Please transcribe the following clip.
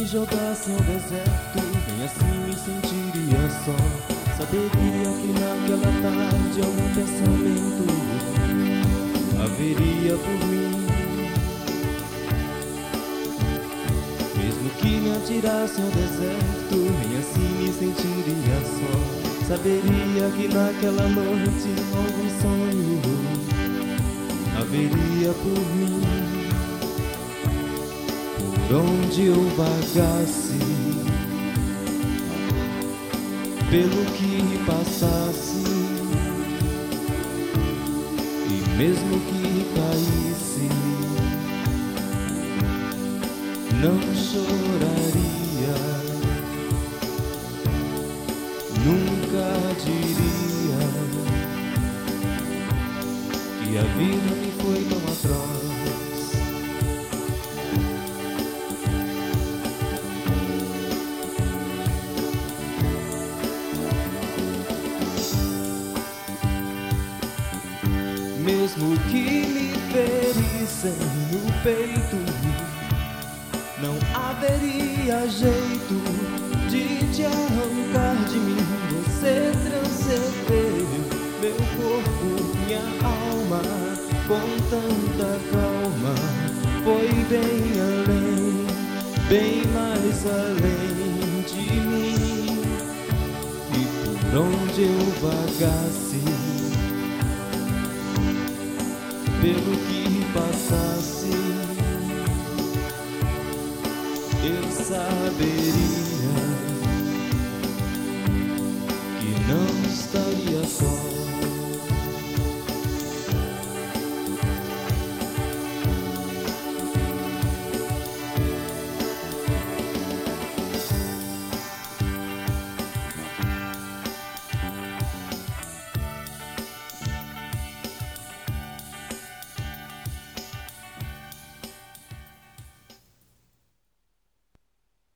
me jogasse ao deserto, nem assim me sentiria só. Saberia que naquela tarde algum pensamento haveria por mim. Mesmo que me atirasse ao deserto, nem assim me sentiria só. Saberia que naquela noite algum sonho haveria por mim. Por onde eu vagasse, pelo que passasse, e mesmo que caísse, não choraria, nunca diria que a vida me foi tão atroz. Mesmo que me ferissem no peito, não haveria jeito de te arrancar de mim. Você transcendeu meu corpo, minha alma, com tanta calma. Foi bem além, bem mais além de mim. E por onde eu vagasse, pelo que passasse, eu saberia que não estaria só.